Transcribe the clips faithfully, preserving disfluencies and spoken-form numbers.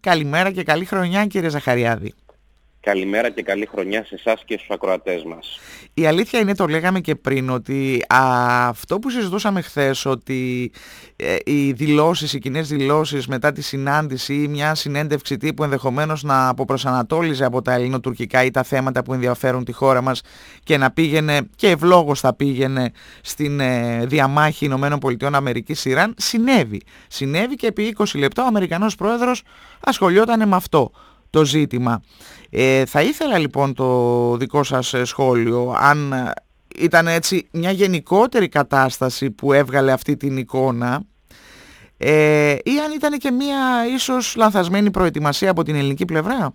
Καλημέρα και καλή χρονιά, κύριε Ζαχαριάδη. Καλημέρα και καλή χρονιά σε εσάς και στους ακροατές μας. Η αλήθεια είναι, το λέγαμε και πριν, ότι α, αυτό που συζητούσαμε χθες, ότι ε, οι δηλώσεις, οι κοινές δηλώσεις μετά τη συνάντηση ή μια συνέντευξη τύπου ενδεχομένως να αποπροσανατόλιζε από τα ελληνοτουρκικά ή τα θέματα που ενδιαφέρουν τη χώρα μας και να πήγαινε, και ευλόγως θα πήγαινε, στην ε, διαμάχη Ηνωμένων Πολιτειών Αμερικής Ιράν, συνέβη. Συνέβη και επί είκοσι λεπτά ο Αμερικανός πρόεδρος ασχολιόταν με αυτό το ζήτημα. Ε, θα ήθελα λοιπόν το δικό σας σχόλιο, αν ήταν έτσι μια γενικότερη κατάσταση που έβγαλε αυτή την εικόνα, ε, ή αν ήταν και μια ίσως λανθασμένη προετοιμασία από την ελληνική πλευρά.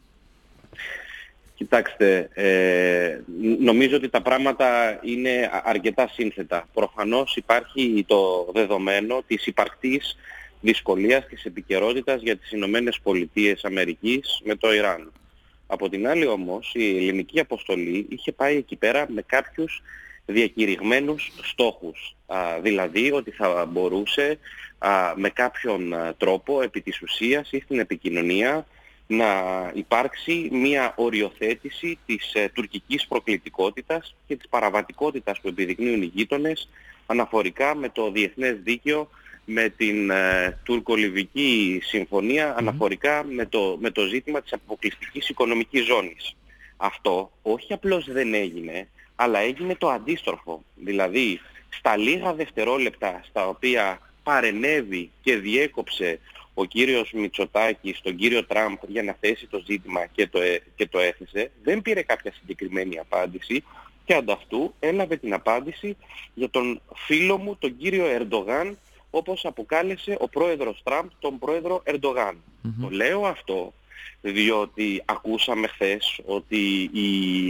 Κοιτάξτε, ε, νομίζω ότι τα πράγματα είναι αρκετά σύνθετα. Προφανώς υπάρχει το δεδομένο της υπαρκτής δυσκολίας της επικαιρότητας για τις Ηνωμένες Πολιτείες Αμερικής με το Ιράν. Από την άλλη όμως, η ελληνική αποστολή είχε πάει εκεί πέρα με κάποιους διακηρυγμένους στόχους. Α, δηλαδή ότι θα μπορούσε α, με κάποιον α, τρόπο επί της ουσίας ή στην επικοινωνία να υπάρξει μια οριοθέτηση της ε, τουρκικής προκλητικότητας και της παραβατικότητας που επιδεικνύουν οι γείτονες αναφορικά με το διεθνές δίκαιο, με την ε, τουρκο-λιβική συμφωνία, mm. αναφορικά με το, με το ζήτημα της αποκλειστικής οικονομικής ζώνης. Αυτό όχι απλώς δεν έγινε, αλλά έγινε το αντίστροφο. Δηλαδή, στα λίγα δευτερόλεπτα στα οποία παρενέβη και διέκοψε ο κύριος Μητσοτάκης τον κύριο Τραμπ για να θέσει το ζήτημα και το, ε, και το έθεσε, δεν πήρε κάποια συγκεκριμένη απάντηση και ανταυτού έλαβε την απάντηση για τον φίλο μου, τον κύριο Ερντογάν, όπως αποκάλεσε ο πρόεδρος Τραμπ τον πρόεδρο Ερντογάν. Mm-hmm. Το λέω αυτό διότι ακούσαμε χθες ότι η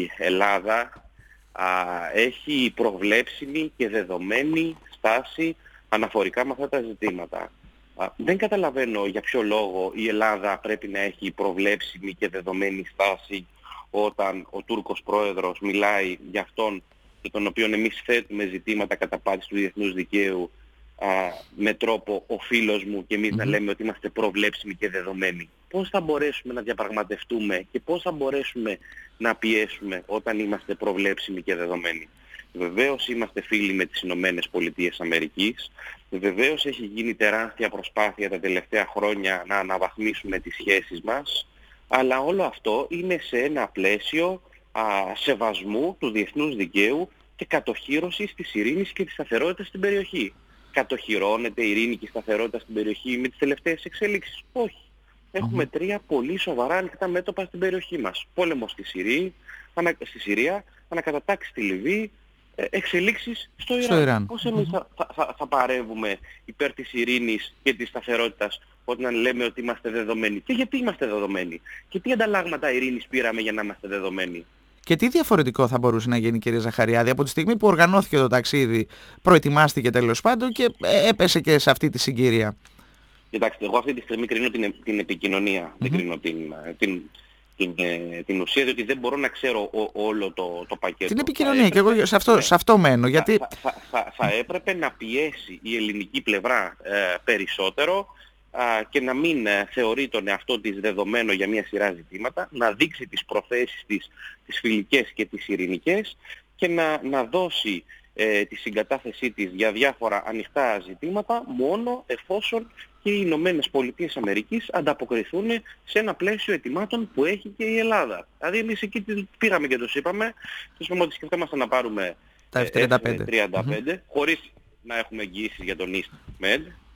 Ελλάδα α, έχει προβλέψιμη και δεδομένη στάση αναφορικά με αυτά τα ζητήματα. Α, δεν καταλαβαίνω για ποιο λόγο η Ελλάδα πρέπει να έχει προβλέψιμη και δεδομένη στάση όταν ο Τούρκος πρόεδρος μιλάει για αυτόν και τον οποίο εμείς θέτουμε ζητήματα καταπάτησης του διεθνούς δικαίου α, με τρόπο ο φίλος μου και εμείς mm-hmm. να λέμε ότι είμαστε προβλέψιμοι και δεδομένοι. Πώς θα μπορέσουμε να διαπραγματευτούμε και πώς θα μπορέσουμε να πιέσουμε όταν είμαστε προβλέψιμοι και δεδομένοι? Βεβαίως είμαστε φίλοι με τις Ηνωμένες Πολιτείες Αμερικής. Βεβαίως έχει γίνει τεράστια προσπάθεια τα τελευταία χρόνια να αναβαθμίσουμε τις σχέσεις μας. Αλλά όλο αυτό είναι σε ένα πλαίσιο α, σεβασμού του διεθνούς δικαίου και κατοχύρωσης της ειρήνης και της σταθερότητας στην περιοχή. Κατοχυρώνεται η ειρήνη και η σταθερότητα στην περιοχή με τις τελευταίες εξελίξεις? Όχι. Έχουμε mm-hmm. τρία πολύ σοβαρά ανοιχτά μέτωπα στην περιοχή μας. Πόλεμο στη Συρία, ανα, στη Συρία, ανακατατάξει στη Λιβύη, ε, εξελίξεις στο Ιράν. Στο Ιράν. Πώς εμείς mm-hmm. θα, θα, θα παρεύουμε υπέρ της ειρήνης και της σταθερότητας όταν λέμε ότι είμαστε δεδομένοι? Και γιατί είμαστε δεδομένοι? Και τι ανταλλάγματα ειρήνης πήραμε για να είμαστε δεδομένοι? Και τι διαφορετικό θα μπορούσε να γίνει, κύριε Ζαχαριάδη, από τη στιγμή που οργανώθηκε το ταξίδι, προετοιμάστηκε τέλος πάντων και έπεσε και σε αυτή τη συγκυρία? Κοιτάξτε, εγώ αυτή τη στιγμή κρίνω την, την επικοινωνία, mm-hmm. δεν κρίνω την, την, την, την, την ουσία, διότι δεν μπορώ να ξέρω ο, όλο το, το πακέτο. Την επικοινωνία, και εγώ σε αυτό, ναι. σε αυτό μένω. Γιατί... Θα, θα, θα, θα έπρεπε να πιέσει η ελληνική πλευρά ε, περισσότερο α, και να μην ε, θεωρεί τον εαυτό της δεδομένο για μια σειρά ζητήματα, να δείξει τις προθέσεις της, τις φιλικές και τις ειρηνικές και να, να δώσει ε, τη συγκατάθεσή της για διάφορα ανοιχτά ζητήματα μόνο εφόσον και οι Ηνωμένες Πολιτείες Αμερικής ανταποκριθούν σε ένα πλαίσιο ετοιμάτων που έχει και η Ελλάδα. Δηλαδή εμείς εκεί πήγαμε και τους είπαμε, τους είπαμε ότι σκεφτόμαστε να πάρουμε τα εφ τριάντα πέντε, εφ τριάντα πέντε mm-hmm. χωρίς να έχουμε εγγυήσεις για τον EastMed.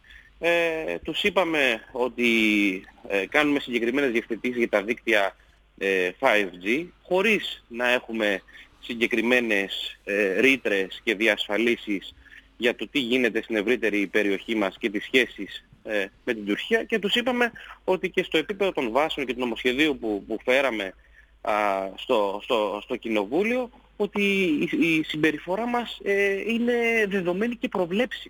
Ε, τους είπαμε ότι ε, κάνουμε συγκεκριμένες διευθετήσεις για τα δίκτυα ε, φάιβ τζι χωρίς να έχουμε συγκεκριμένες ε, ρήτρες και διασφαλίσεις για το τι γίνεται στην ευρύτερη περιοχή μας και τις σχέσεις ε, με την Τουρκία, και τους είπαμε ότι και στο επίπεδο των βάσεων και του νομοσχεδίου που, που φέραμε α, στο, στο, στο Κοινοβούλιο, ότι η, η συμπεριφορά μας ε, είναι δεδομένη και προβλέψιμη.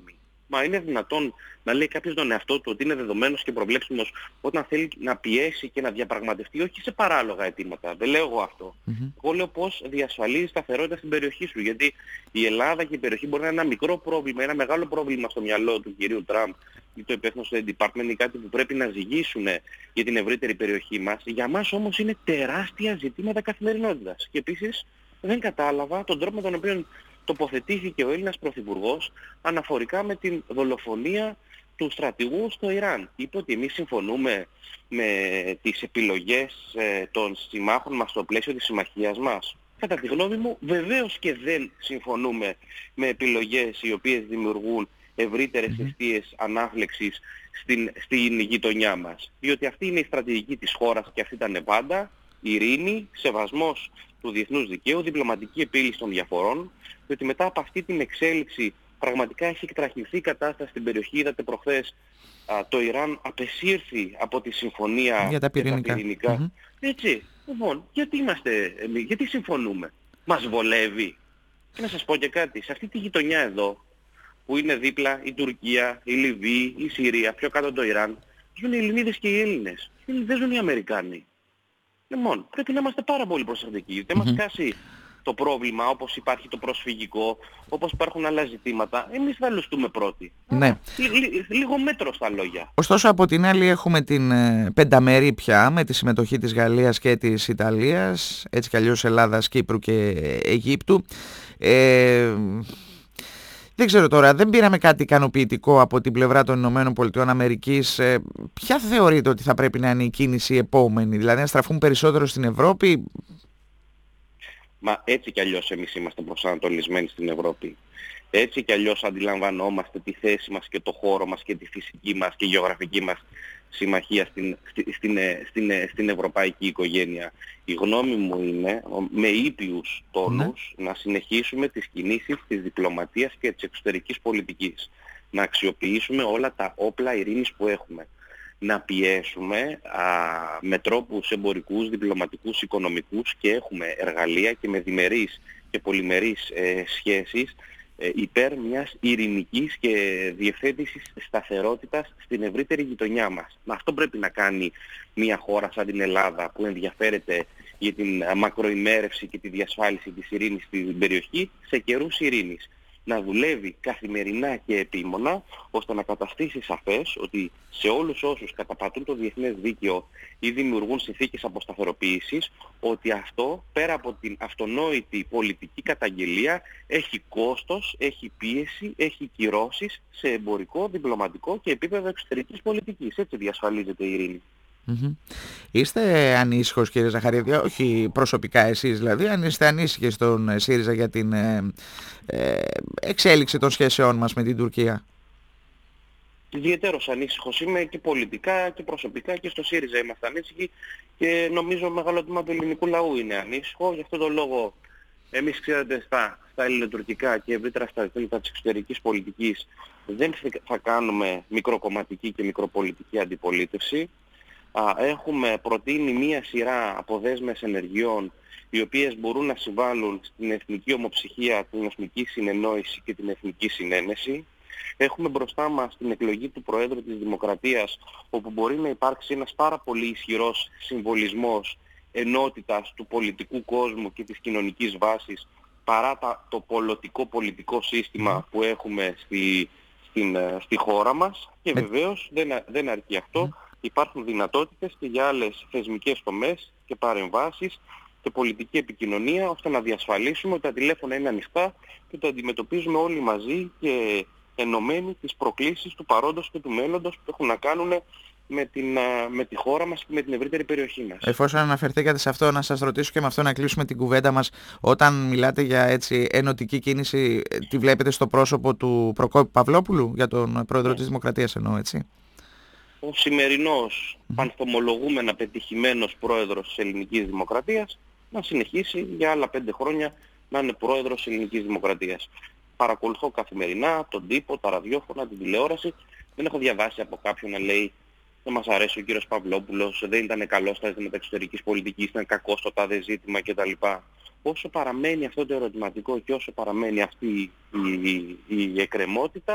Μα είναι δυνατόν να λέει κάποιος τον εαυτό του ότι είναι δεδομένος και προβλέψιμος όταν θέλει να πιέσει και να διαπραγματευτεί, όχι σε παράλογα αιτήματα. Δεν λέω εγώ αυτό. Mm-hmm. Εγώ λέω πώς διασφαλίζει σταθερότητα στην περιοχή σου. Γιατί η Ελλάδα και η περιοχή μπορεί να είναι ένα μικρό πρόβλημα, ένα μεγάλο πρόβλημα στο μυαλό του κυρίου Τραμπ ή το υπεύθυνο στο State Department ή κάτι που πρέπει να ζυγίσουν για την ευρύτερη περιοχή μας. Για μας όμως είναι τεράστια ζητήματα καθημερινότητας. Και επίσης δεν κατάλαβα τον τρόπο με τον οποίο τοποθετήθηκε ο Έλληνας Πρωθυπουργός αναφορικά με την δολοφονία του στρατηγού στο Ιράν. Είπε ότι εμείς συμφωνούμε με τις επιλογές ε, των συμμάχων μας στο πλαίσιο της συμμαχίας μας. Κατά τη γνώμη μου, βεβαίως και δεν συμφωνούμε με επιλογές οι οποίες δημιουργούν ευρύτερες Mm-hmm. αιστείες ανάφλεξης στην, στην γειτονιά μας. Διότι αυτή είναι η στρατηγική της χώρας και αυτή ήταν πάντα. Ειρήνη, σεβασμός του διεθνούς δικαίου, διπλωματική επίλυση των διαφορών, διότι μετά από αυτή την εξέλιξη πραγματικά έχει εκτραχυνθεί η κατάσταση στην περιοχή. Είδατε προχθές α, το Ιράν απεσύρθη από τη συμφωνία για τα πυρηνικά. Για τα πυρηνικά. Mm-hmm. Έτσι, λοιπόν, γιατί είμαστε, γιατί συμφωνούμε, μας βολεύει. Και να σας πω και κάτι, σε αυτή τη γειτονιά εδώ, που είναι δίπλα η Τουρκία, η Λιβύη, η Συρία, πιο κάτω το Ιράν, ζουν οι Ελληνίδες και οι Έλληνες. Δεν ζουν οι Αμερικάνοι. Λοιπόν, πρέπει να είμαστε πάρα πολύ προσεκτικοί. Mm-hmm. Δεν μας κάσει το πρόβλημα, όπως υπάρχει το προσφυγικό, όπως υπάρχουν άλλα ζητήματα. Εμείς θα λουστούμε πρώτοι. Ναι. Λι, λι, λίγο μέτρο στα λόγια. Ωστόσο, από την άλλη έχουμε την ε, πενταμερή πια με τη συμμετοχή της Γαλλίας και της Ιταλίας, έτσι κι αλλιώς Ελλάδας, Κύπρου και Αιγύπτου. Ε, δεν ξέρω τώρα, δεν πήραμε κάτι ικανοποιητικό από την πλευρά των Ηνωμένων Πολιτειών Αμερικής. Ε, ποια θεωρείτε ότι θα πρέπει να είναι η κίνηση επόμενη, δηλαδή να στραφούν περισσότερο στην Ευρώπη? Μα έτσι κι αλλιώς εμείς είμαστε προσανατολισμένοι στην Ευρώπη. Έτσι κι αλλιώς αντιλαμβανόμαστε τη θέση μας και το χώρο μας και τη φυσική μας και γεωγραφική μας συμμαχία στην, στην, στην, στην, στην ευρωπαϊκή οικογένεια. Η γνώμη μου είναι με ήπιους τόνους ναι. να συνεχίσουμε τις κινήσεις της διπλωματίας και της εξωτερικής πολιτικής. Να αξιοποιήσουμε όλα τα όπλα ειρήνης που έχουμε. Να πιέσουμε α, με τρόπους εμπορικούς, διπλωματικούς, οικονομικούς και έχουμε εργαλεία και με διμερείς και πολυμερείς ε, σχέσεις ε, υπέρ μιας ειρηνικής και διευθέτησης σταθερότητας στην ευρύτερη γειτονιά μας. Αυτό πρέπει να κάνει μια χώρα σαν την Ελλάδα που ενδιαφέρεται για την μακροημέρευση και τη διασφάλιση της ειρήνης στην περιοχή σε καιρούς ειρήνης. Να δουλεύει καθημερινά και επίμονα, ώστε να καταστήσει σαφές ότι σε όλους όσους καταπατούν το διεθνές δίκαιο ή δημιουργούν συνθήκες αποσταθεροποίησης, ότι αυτό πέρα από την αυτονόητη πολιτική καταγγελία έχει κόστος, έχει πίεση, έχει κυρώσεις σε εμπορικό, διπλωματικό και επίπεδο εξωτερικής πολιτικής. Έτσι διασφαλίζεται η ειρήνη. Mm-hmm. Είστε ανήσυχος, κύριε Ζαχαριάδη, όχι προσωπικά εσείς δηλαδή, αν είστε ανήσυχοι στον ΣΥΡΙΖΑ για την ε, ε, εξέλιξη των σχέσεών μας με την Τουρκία? Ιδιαιτέρως ανήσυχος είμαι και πολιτικά και προσωπικά και στο ΣΥΡΙΖΑ είμαστε ανήσυχοι και νομίζω μεγάλο τμήμα του ελληνικού λαού είναι ανήσυχο. Γι' αυτόν τον λόγο εμείς, ξέρετε, στα, στα ελληνοτουρκικά και ευρύτερα στα ζητήματα της εξωτερικής πολιτικής δεν θα κάνουμε μικροκομματική και μικροπολιτική αντιπολίτευση. Έχουμε προτείνει μία σειρά από δέσμες ενεργειών οι οποίες μπορούν να συμβάλλουν στην εθνική ομοψυχία, την εθνική συνεννόηση και την εθνική συνένεση. Έχουμε μπροστά μας την εκλογή του Προέδρου της Δημοκρατίας, όπου μπορεί να υπάρξει ένας πάρα πολύ ισχυρός συμβολισμός ενότητας του πολιτικού κόσμου και της κοινωνικής βάσης παρά τα, το πολιτικό πολιτικό σύστημα που έχουμε στη, στην, στη χώρα μας. Και βεβαίως δεν, δεν αρκεί αυτό. Υπάρχουν δυνατότητες και για άλλες θεσμικές τομές και παρεμβάσεις και πολιτική επικοινωνία, ώστε να διασφαλίσουμε ότι τα τηλέφωνα είναι ανοιχτά και το αντιμετωπίζουμε όλοι μαζί και ενωμένοι τις προκλήσεις του παρόντος και του μέλλοντος που έχουν να κάνουν με, την, με τη χώρα μας και με την ευρύτερη περιοχή μας. Εφόσον αναφερθήκατε σε αυτό, να σας ρωτήσω και με αυτό να κλείσουμε την κουβέντα μας. Όταν μιλάτε για έτσι ενωτική κίνηση, τη βλέπετε στο πρόσωπο του Προκόπη Παυλόπουλου, για τον Πρόεδρο yeah. της Δημοκρατίας εννοώ, έτσι? Ο σημερινός mm-hmm. πανθομολογούμενα πετυχημένος πρόεδρος της ελληνικής δημοκρατίας να συνεχίσει για άλλα πέντε χρόνια να είναι πρόεδρος της ελληνικής δημοκρατίας. Παρακολουθώ καθημερινά τον τύπο, τα ραδιόφωνα, την τηλεόραση. Δεν έχω διαβάσει από κάποιον να λέει δεν μας αρέσει ο κύριος Παυλόπουλος, δεν ήταν καλός στα ζητήματα εξωτερικής πολιτικής, ήταν κακός στο τάδε ζήτημα κτλ. Όσο παραμένει αυτό το ερωτηματικό και όσο παραμένει αυτή η, η, η εκκρεμότητα,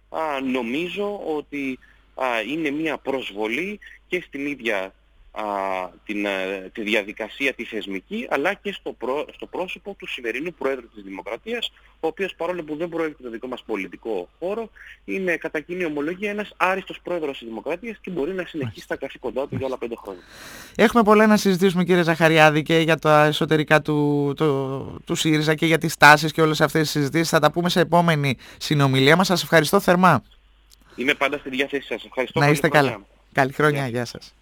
α, νομίζω ότι α, είναι μια προσβολή και στην ίδια α, την, α, τη διαδικασία τη θεσμική, αλλά και στο, πρό, στο πρόσωπο του σημερινού Προέδρου της Δημοκρατίας, ο οποίος, παρόλο που δεν προέρχεται το δικό μας πολιτικό χώρο, είναι κατά κοινή ομολογία ένας άριστος Πρόεδρος της Δημοκρατίας και μπορεί να συνεχίσει τα καθήκοντά του για άλλα πέντε χρόνια. Έχουμε πολλά να συζητήσουμε, κύριε Ζαχαριάδη, και για τα εσωτερικά του, του, του ΣΥΡΙΖΑ και για τις τάσεις και όλες αυτές τις συζητήσεις. Θα τα πούμε σε επόμενη συνομιλία μας. Σας ευχαριστώ θερμά. Είμαι πάντα στη διάθεσή σας. Ευχαριστώ. Να είστε καλή καλά. χρονιά. Καλή χρονιά. Γεια σας.